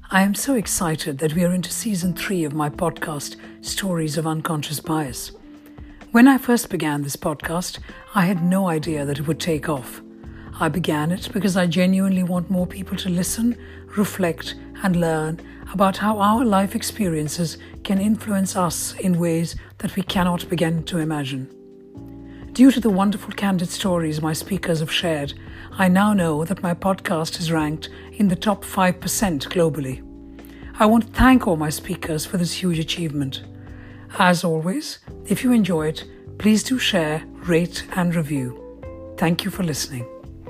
I am so excited that we are into season 3 of my podcast, Stories of Unconscious Bias. When I first began this podcast, I had no idea that it would take off. I began it because I genuinely want more people to listen, reflect, and learn about how our life experiences can influence us in ways that we cannot begin to imagine. Due to the wonderful candid stories my speakers have shared, I now know that my podcast is ranked in the top 5% globally. I want to thank all my speakers for this huge achievement. As always, if you enjoy it, please do share, rate, and review. Thank you for listening.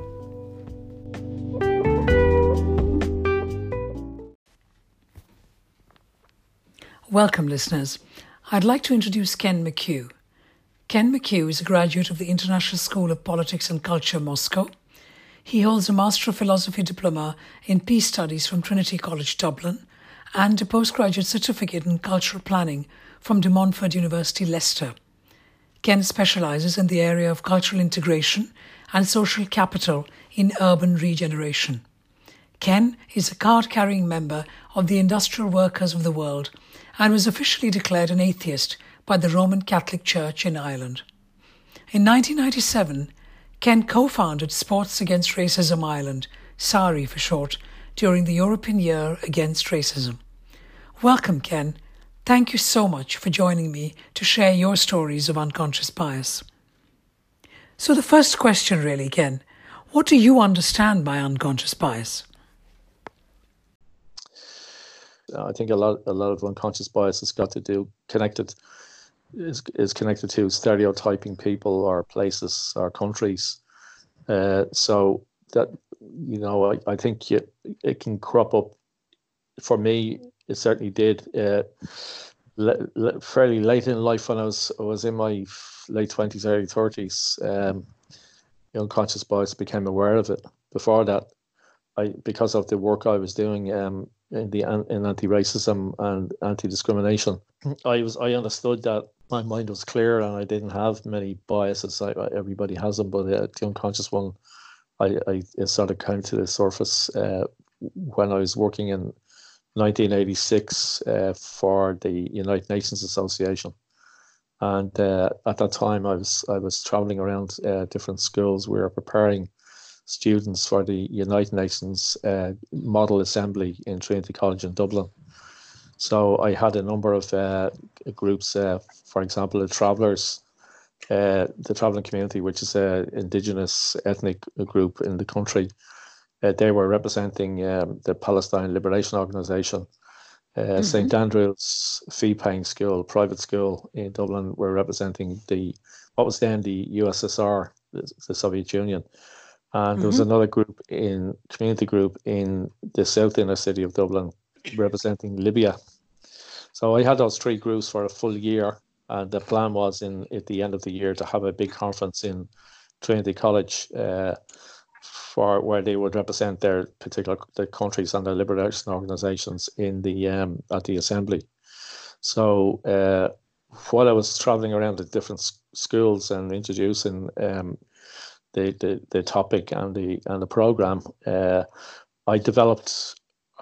Welcome, listeners. I'd like to introduce Ken McHugh. Ken McHugh is a graduate of the International School of Politics and Culture, Moscow. He holds a Master of Philosophy diploma in Peace Studies from Trinity College, Dublin, and a postgraduate certificate in Cultural Planning from De Montfort University, Leicester. Ken specialises in the area of cultural integration and social capital in urban regeneration. Ken is a card-carrying member of the Industrial Workers of the World and was officially declared an atheist by the Roman Catholic Church in Ireland. In 1997, Ken co-founded Sports Against Racism Ireland, SARI for short, during the European Year Against Racism. Welcome, Ken. Thank you so much for joining me to share your stories of unconscious bias. So the first question really, Ken, what do you understand by unconscious bias? I think a lot of unconscious bias has got to do is connected to stereotyping people or places or countries. So that, I think it can crop up. For me, it certainly did. Fairly late in life, when I was in my late 20s, early 30s, unconscious bias, became aware of it. Before that, because of the work I was doing in anti-racism and anti-discrimination, I understood that my mind was clear and I didn't have many biases. Everybody has them, but the unconscious one, it sort of came to the surface when I was working in 1986 for the United Nations Association, and at that time I was traveling around different schools. We were preparing students for the United Nations Model Assembly in Trinity College in Dublin. So I had a number of groups, for example, the travelling community, which is an indigenous ethnic group in the country. They were representing the Palestine Liberation Organization. St. Andrew's fee-paying school, private school in Dublin, were representing what was then the USSR, the Soviet Union. And there was another community group in the south inner city of Dublin representing Libya. So I had those three groups for a full year, and the plan was at the end of the year to have a big conference in Trinity College for where they would represent their countries and their liberation organizations in at the assembly. So while I was traveling around the different schools and introducing the topic and the program, I developed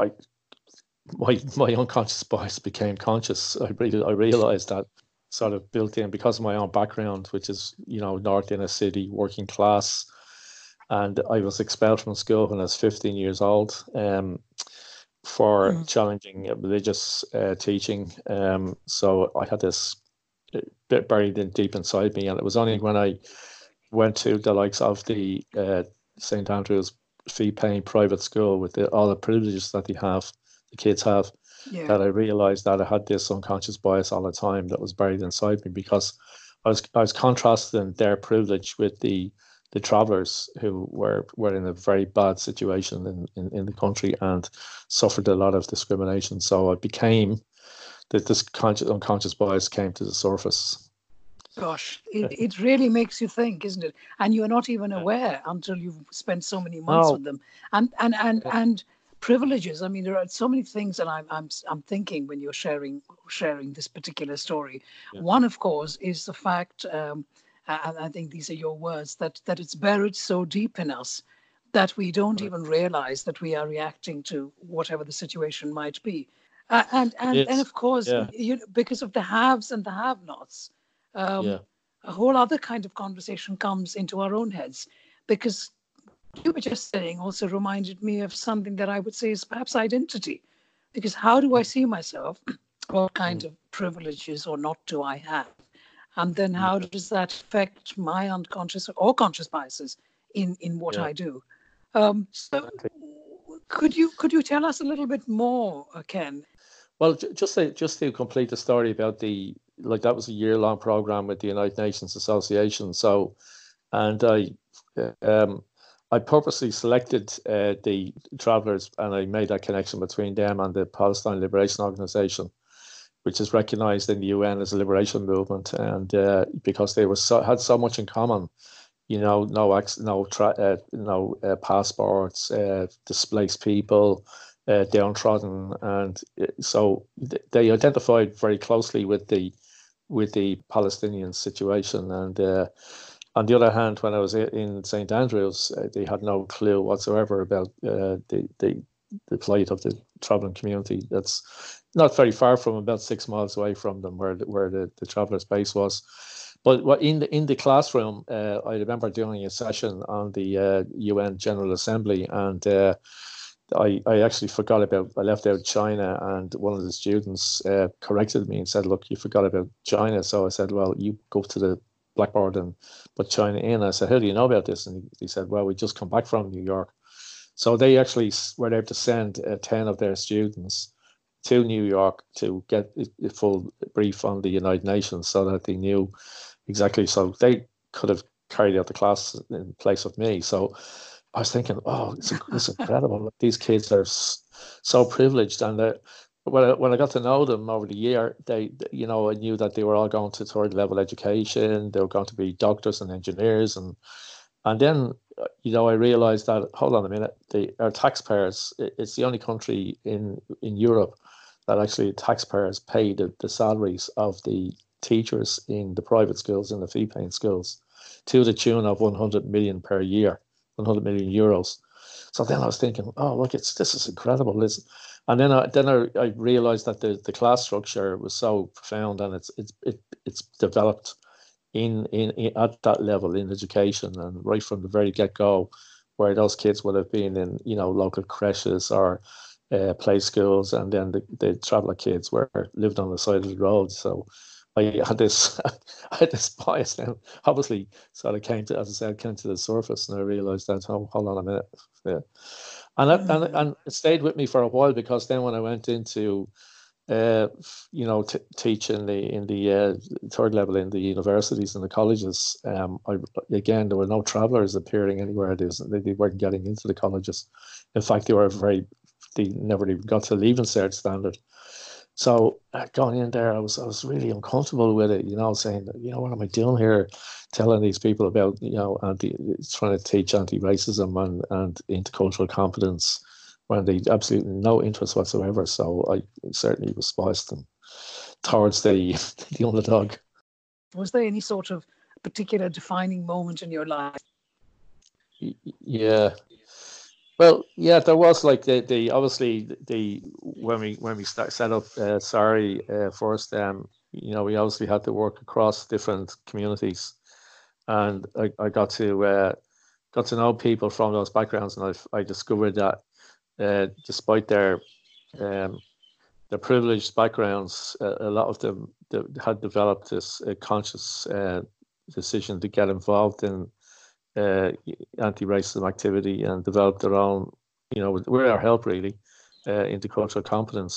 my unconscious bias became conscious. I realized that sort of built in because of my own background, which is north inner city, working class. And I was expelled from school when I was 15 years old for challenging religious teaching. So I had this bit buried in deep inside me. And it was only when I went to the likes of the St. Andrew's fee-paying private school with all the privileges that the kids have, that I realised that I had this unconscious bias all the time that was buried inside me, because I was contrasting their privilege with the travellers who were in a very bad situation in the country and suffered a lot of discrimination. So I became this unconscious bias came to the surface. Gosh, it really makes you think, isn't it? And you're not even aware until you've spent so many months with them. And privileges. I mean, there are so many things that I'm thinking when you're sharing this particular story. One, of course, is the fact, and I think these are your words, that it's buried so deep in us that we don't even realize that we are reacting to whatever the situation might be. And It's of course, yeah, because of the haves and the have-nots, yeah, um, a whole other kind of conversation comes into our own heads. Because you were just saying also reminded me of something that I would say is perhaps identity. Because how do I see myself? What kind mm, of privileges or not do I have? And then how yeah, does that affect my unconscious or conscious biases in what yeah. I do? So Exactly. could you tell us a little bit more, Ken? Well, just to complete the story about the like that was a year-long program with the United Nations Association. So, and um, I purposely selected the travelers, and I made that connection between them and the Palestine Liberation Organization, which is recognized in the UN as a liberation movement, and because they had so much in common. No passports, displaced people, downtrodden, and so they identified very closely with the Palestinian situation. And on the other hand, when I was in St Andrews, they had no clue whatsoever about the plight of the traveling community. That's not very far from, about 6 miles away from them, where the travelers' base was. But what in the classroom, I remember doing a session on the UN General Assembly, and I actually forgot about, I left out China, and one of the students corrected me and said, "Look, you forgot about China." So I said, "Well, you go to the blackboard and put China in." I said, "How do you know about this?" And he said, "Well, we just come back from New York." So they actually were able to send 10 of their students to New York to get a full brief on the United Nations, so that they knew exactly. So they could have carried out the class in place of me. So I was thinking, oh, it's incredible. Like, these kids are so privileged, and when I got to know them over the year, I knew that they were all going to third level education. They were going to be doctors and engineers, and then I realized that, hold on a minute, our taxpayers. It's the only country in Europe that actually taxpayers pay the salaries of the teachers in the private schools, in the fee-paying schools, to the tune of 100 million per year, 100 million euros. So then I was thinking, oh, look, this is incredible. Listen. And then I realized that the class structure was so profound, and it's developed in at that level in education, and right from the very get-go, where those kids would have been in local creches or play schools, and then the traveller kids were lived on the side of the road. So I had this I had this bias then, obviously, sort of came to, as I said, came to the surface, and I realized that, oh, hold on a minute. Yeah. And it stayed with me for a while, because then when I went into uh, teach in the third level in the universities and the colleges. Again, there were no travellers appearing anywhere. They weren't getting into the colleges. In fact, they never even got to the Leaving Cert standard. So going in there, I was really uncomfortable with it. Saying, what am I doing here? Telling these people about trying to teach anti-racism and intercultural competence, when they absolutely no interest whatsoever. So I certainly was biased towards the the underdog. Was there any sort of particular defining moment in your life? Yeah. Well, yeah, there was, like, the obviously the when we set up sorry first, we obviously had to work across different communities, and I got to know people from those backgrounds, and I discovered that despite um, their privileged backgrounds, a lot of them had developed this conscious decision to get involved in anti-racism activity, and develop their own, with our help, really, intercultural competence.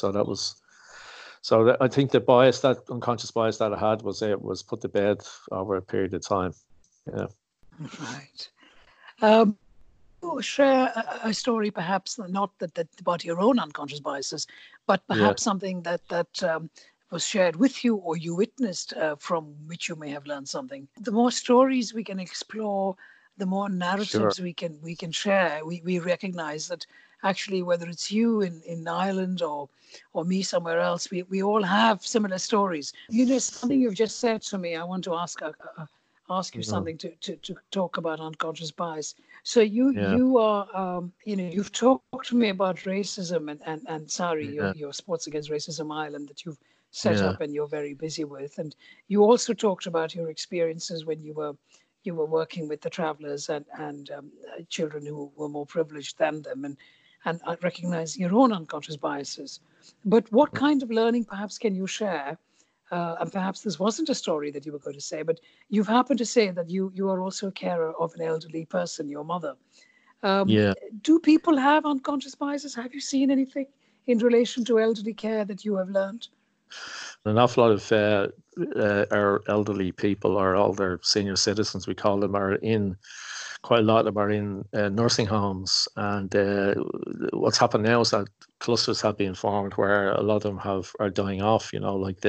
I think the bias, that unconscious bias that I had, was put to bed over a period of time. Yeah. Right. Um, Share a story, perhaps not that about your own unconscious biases, but Yeah. perhaps something that was shared with you or you witnessed, from which you may have learned something. The more stories we can explore, the more Sure. narratives we can share. We recognize that actually, whether it's you in Ireland or me somewhere else, we all have similar stories. Something you've just said to me, I want to ask ask you No. something to talk about unconscious bias. So you Yeah. you are you've talked to me about racism and Sari, Yeah. your Sports Against Racism Ireland that you've set Yeah. up and you're very busy with, and you also talked about your experiences when you were working with the travelers and children who were more privileged than them, and I recognize your own unconscious biases. But what kind of learning perhaps can you share? And perhaps this wasn't a story that you were going to say, but you've happened to say that you are also a carer of an elderly person, your mother. Um, Yeah. do people have unconscious biases? Have you seen anything in relation to elderly care that you have learned? An awful lot of our elderly people, or older senior citizens, we call them, are in quite a lot of them are in nursing homes. And what's happened now is that clusters have been formed where a lot of them are dying off. Like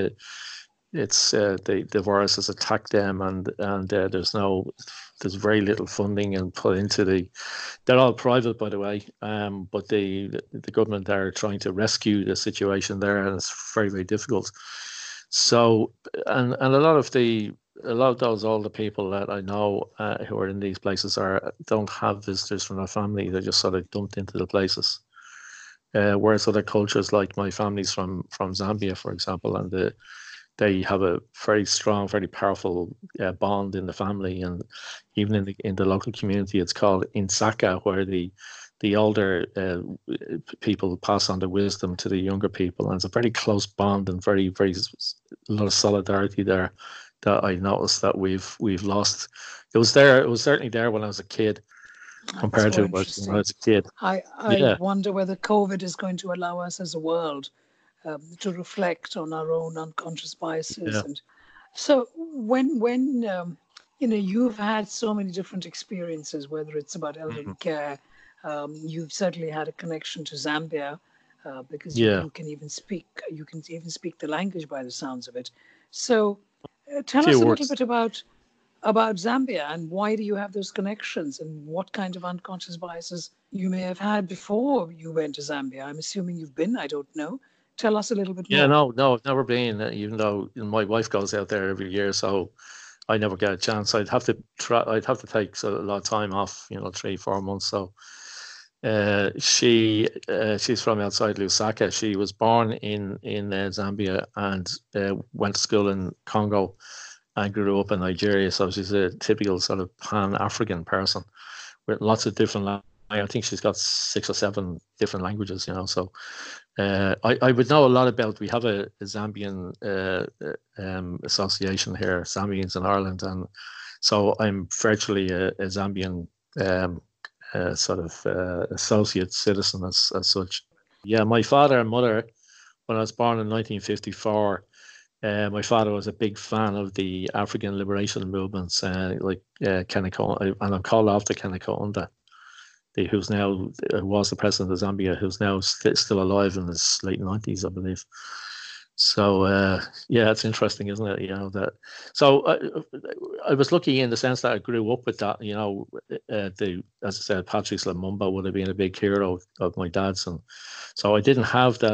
the virus has attacked them, and there's very little funding and put into they're all private, by the way, but the government are trying to rescue the situation there, and it's very, very difficult. So, and a lot of those older people that I know who are in these places don't have visitors from their family. They're just sort of dumped into the places. Whereas other cultures, like my family's from Zambia, for example, and they have a very strong, very powerful bond in the family, and even in the local community, it's called Insaka, where the older people pass on the wisdom to the younger people, and it's a very close bond and very, very a lot of solidarity there that I noticed that we've lost. It was there. It was certainly there when I was a kid, That's compared so to when I interesting. was a kid. I Yeah, wonder whether COVID is going to allow us as a world to reflect on our own unconscious biases. yeah, And so when you've had so many different experiences, whether it's about elderly mhm, care, you've certainly had a connection to Zambia because yeah. you can even speak the language by the sounds of it. So tell Few us a little words. bit about Zambia and why do you have those connections and what kind of unconscious biases you may have had before you went to Zambia. I'm assuming you've been, I don't know. Tell us a little bit Yeah, more. no, no, I've never been. Even though my wife goes out there every year, so I never get a chance. I'd have to try. I'd have to take a lot of time off. 3, 4 months. So she's from outside Lusaka. She was born in Zambia and went to school in Congo and grew up in Nigeria. So she's a typical sort of Pan-African person with lots of different. I think she's got 6 or 7 different languages. So I would know a lot about. We have a Zambian association here, Zambians in Ireland, and so I'm virtually a Zambian sort of associate citizen as such. Yeah, my father and mother, when I was born in 1954, my father was a big fan of the African liberation movements, like Kenneth, and I'm called after Kenneth Kaunda, who's now was the president of Zambia, who's now still alive in his late 90s, I believe. So yeah, it's interesting, isn't it? That. So I was lucky in the sense that I grew up with that. As I said, Patrice Lumumba would have been a big hero of my dad's, and so I didn't have that.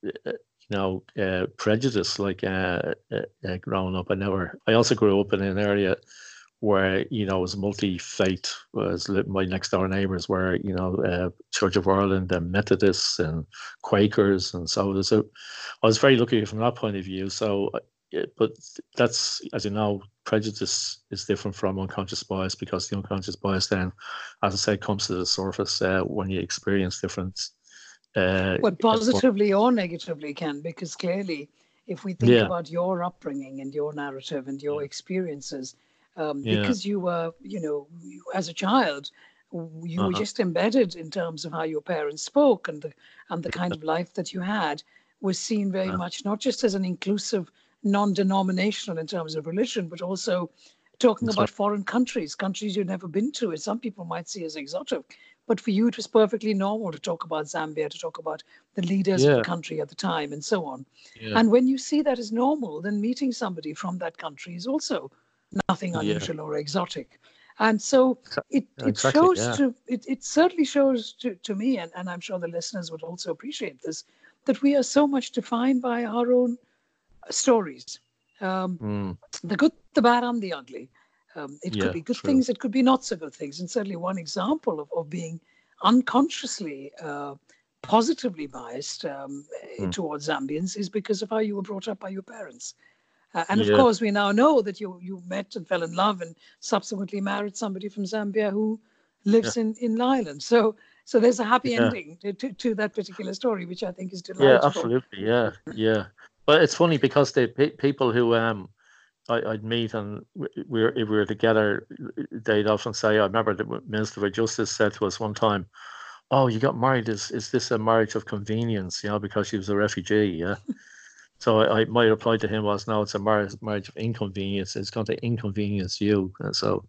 Prejudice like growing up. I also grew up in an area where it was multi-faith. Was my next door neighbors were Church of Ireland and Methodists and Quakers, and so I was very lucky from that point of view. So, but that's, as you know, prejudice is different from unconscious bias, because the unconscious bias then, as I said, comes to the surface when you experience different. Well, positively or negatively can, because clearly, if we think Yeah, about your upbringing and your narrative and your yeah, experiences, yeah, because as a child, you were uh-huh, just embedded in terms of how your parents spoke and the kind of life that you had was seen very uh, much not just as an inclusive, non-denominational in terms of religion, but also talking that's right. about foreign countries you've never been to, and some people might see as exotic. But for you, it was perfectly normal to talk about Zambia, to talk about the leaders of the Yeah, country at the time, and so on. yeah, And when you see that as normal, then meeting somebody from that country is also nothing yeah, unusual or exotic. And so it exactly. shows Yeah, it certainly shows to me, and I'm sure the listeners would also appreciate this, that we are so much defined by our own stories. Um, mm, the good, the bad, and the ugly. It could Yeah, be good true. things, it could be not so good things. And certainly one example of being unconsciously positively biased Mm. towards Zambians is because of how you were brought up by your parents. And of Yeah, course, we now know that you met and fell in love and subsequently married somebody from Zambia who yeah, lives in Ireland. So there's a happy yeah, ending to that particular story, which I think is yeah, delightful. absolutely. Yeah, yeah. But it's funny because the people who I'd meet and if we were together, they'd often say, I remember the Minister of Justice said to us one time, "Oh, you got married. Is this a marriage of convenience? Because she was a refugee, yeah." So my reply to him was, "No, it's a marriage of inconvenience. It's going to inconvenience you." And so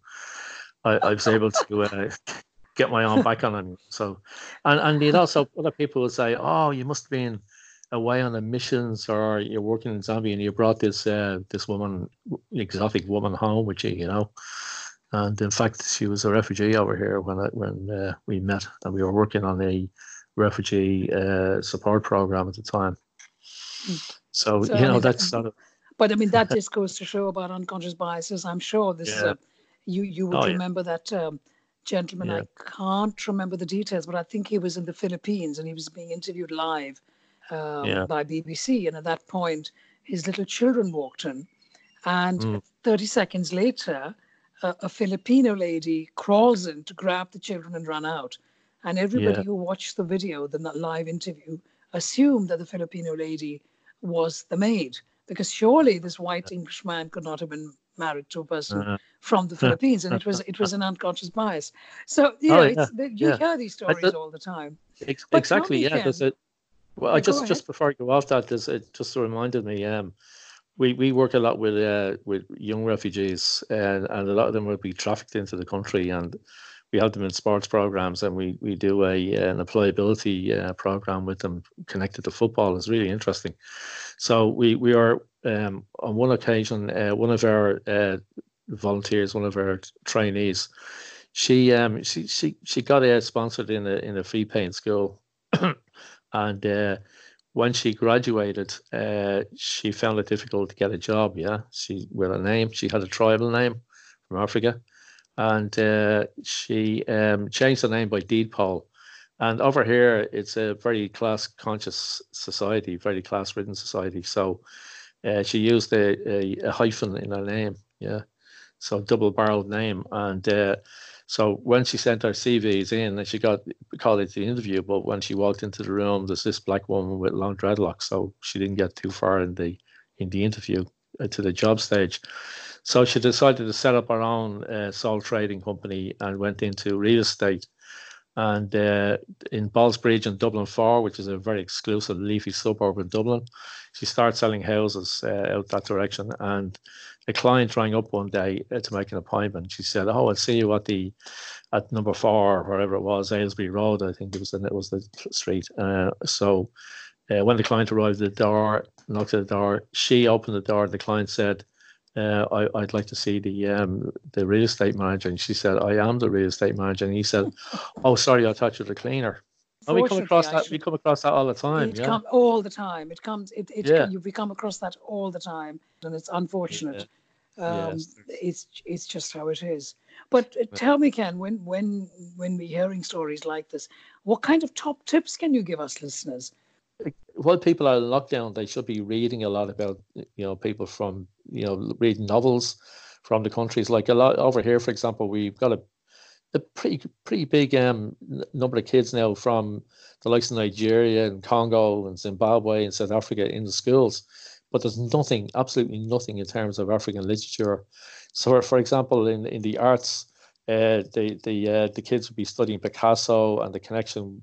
I was able to get my arm back on him. So, and you'd also other people would say, "Oh, you must have been away on the missions, or you're working in Zambia, and you brought this woman, exotic woman, home with you." And in fact, she was a refugee over here when we met, and we were working on a refugee support program at the time. Mm. So So I mean, that's sort of but I mean that just goes to show about unconscious biases. I'm sure this is yeah. a you would Oh yeah, remember that gentleman. yeah, I can't remember the details, but I think he was in the Philippines and he was being interviewed live yeah, by BBC. And at that point, his little children walked in, and mm, 30 seconds later, a Filipino lady crawls in to grab the children and run out. And everybody yeah, who watched the video, the live interview, assumed that the Filipino lady was the maid, because surely this white Englishman could not have been married to a person uh, from the Philippines, and it was an unconscious bias. So oh yeah, it's you yeah. hear these I, stories all the time. But tell exactly, me, yeah. Ken, Well, I go just ahead. before I go off that, it just reminded me. We work a lot with young refugees, and a lot of them will be trafficked into the country, and we have them in sports programs, and we do an employability program with them connected to football. It's really interesting. So we are on one occasion, one of our volunteers, one of our trainees, she got sponsored in a free paying school, and when she graduated, she found it difficult to get a job. Yeah, she with a name, she had a tribal name from Africa, and she changed the name by deed poll. And over here, it's a very class conscious society, very class ridden society. So she used a hyphen in her name. Yeah, so double barreled name. And so when she sent her CVs in, and she got called into the interview, but when she walked into the room, there's this black woman with long dreadlocks, so she didn't get too far in the interview to the job stage. So she decided to set up her own sole trading company and went into real estate. And in Ballsbridge and Dublin 4, which is a very exclusive, leafy suburb in Dublin, she started selling houses out that direction. And a client rang up one day to make an appointment. She said, "Oh, I'll see you at number 4, or wherever it was, Aylesbury Road, I think it was the street." So when the client arrived at the door, knocked at the door, she opened the door. The client said, I'd like to see the real estate manager." And she said, "I am the real estate manager." And he said, "Oh, sorry, I thought you were the cleaner." And we come Fortunately, across I that. We should. come across that all the time. It Yeah, comes all the time. It comes. yeah, You become across that all the time, and it's yeah, unfortunate. yes. It's just how it is. But tell me, Ken, when we're hearing stories like this, what kind of top tips can you give us listeners? While people are in lockdown, they should be reading a lot about people from reading novels from the countries. Like a lot over here, for example, we've got a pretty big number of kids now from the likes of Nigeria and Congo and Zimbabwe and South Africa in the schools, but there's nothing, absolutely nothing in terms of African literature. So, for example, in the arts, the kids would be studying Picasso and the connection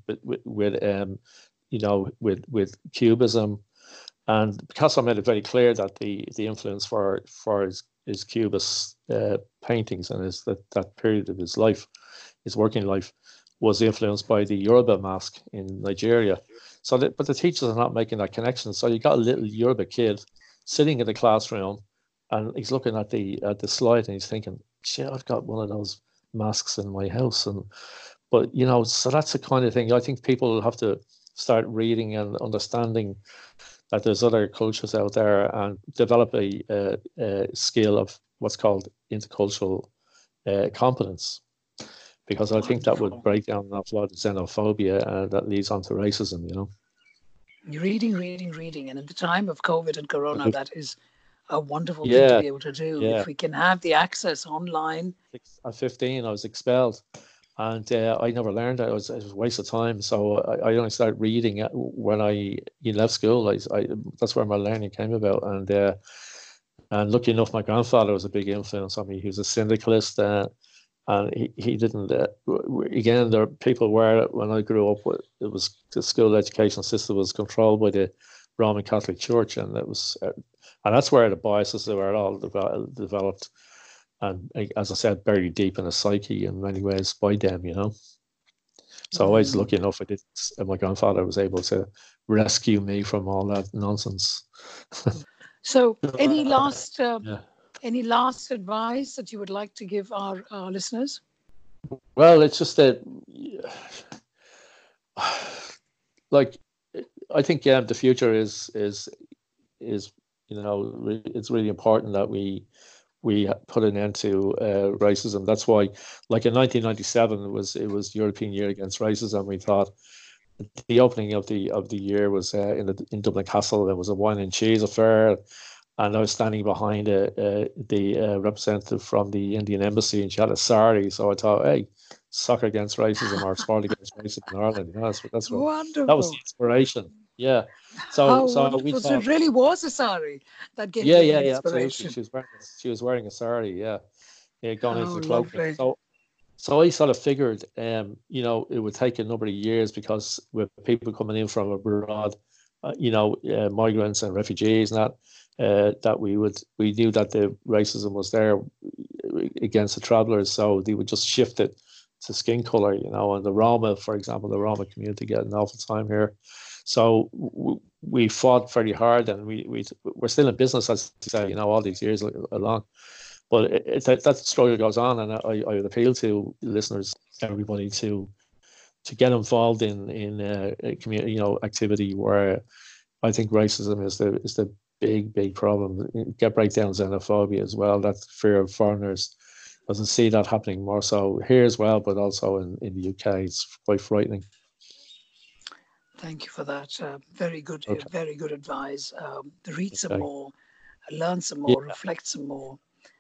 with Cubism. And Picasso made it very clear that the influence for his Cubist paintings and that period of his life, his working life, was influenced by the Yoruba mask in Nigeria. But the teachers are not making that connection. So you got a little Yoruba kid sitting in the classroom, and he's looking at the slide, and he's thinking, "Shit, I've got one of those masks in my house." But so that's the kind of thing I think people have to start reading and understanding that there's other cultures out there, and develop a skill of what's called intercultural competence, because I think that would break down an awful lot of xenophobia that leads on to racism, you know. Reading. And at the time of COVID and Corona, that is a wonderful thing to Yeah, be able to do. yeah. If we can have the access online. At 15, I was expelled, and I never learned. It was a waste of time. So I only started reading when I left school. That's where my learning came about. And lucky enough, my grandfather was a big influence on me. He was a syndicalist, and he didn't. Again, there people were when I grew up. It was the school education system was controlled by the Roman Catholic Church, and and that's where the biases were all developed. And as I said, buried deep in the psyche in many ways by them, you know. So I was lucky enough. My grandfather was able to rescue me from all that nonsense. So, any last advice that you would like to give our listeners? Well, it's just that, like, I think the future is it's really important that we put an end to racism. That's why, like in 1997, it was European Year Against Racism. We thought the opening of the year was in Dublin Castle. There was a wine and cheese affair, and I was standing behind the representative from the Indian Embassy, and she had a sari. So I thought, hey, soccer against racism or sport against racism in Ireland. You know, that's what Wonderful. That was the inspiration. Yeah. So we thought, so it really was a sari that gave you the inspiration. Absolutely. She was wearing a sari. Yeah, going into the cloak. Lovely. So I sort of figured, it would take a number of years, because with people coming in from abroad, migrants and refugees, and that we knew that the racism was there against the travellers, so they would just shift it to skin color, and the Roma, for example, the Roma community get an awful time here. So we fought very hard, and we're still in business, as you say, all these years along. But that struggle goes on, and I would appeal to listeners, everybody, to get involved in a community, activity where I think racism is the big problem. Get breakdown xenophobia as well. That fear of foreigners. Doesn't see that happening more so here as well, but also in the UK. It's quite frightening. Thank you for that. Very good advice. Read some more, learn some more, reflect some more.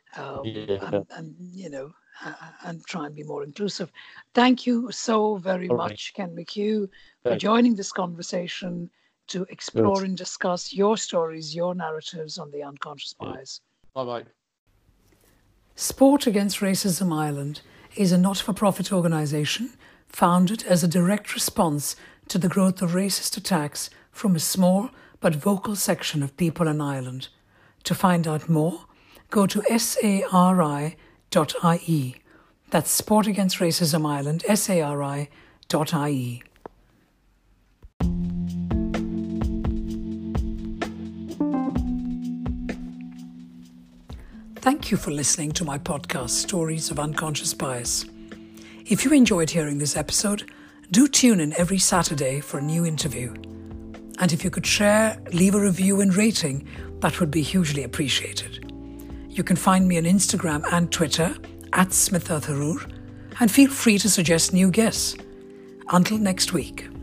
And try and be more inclusive. Thank you so very much, Ken McHugh, for joining this conversation to explore and discuss your stories, your narratives on the unconscious bias. Bye-bye. Sport Against Racism Ireland is a not-for-profit organisation founded as a direct response to the growth of racist attacks from a small but vocal section of people in Ireland. To find out more, go to sari.ie. That's Sport Against Racism Ireland, sari.ie. Thank you for listening to my podcast, Stories of Unconscious Bias. If you enjoyed hearing this episode, do tune in every Saturday for a new interview. And if you could share, leave a review and rating, that would be hugely appreciated. You can find me on Instagram and Twitter @SmithAtharur, and feel free to suggest new guests. Until next week.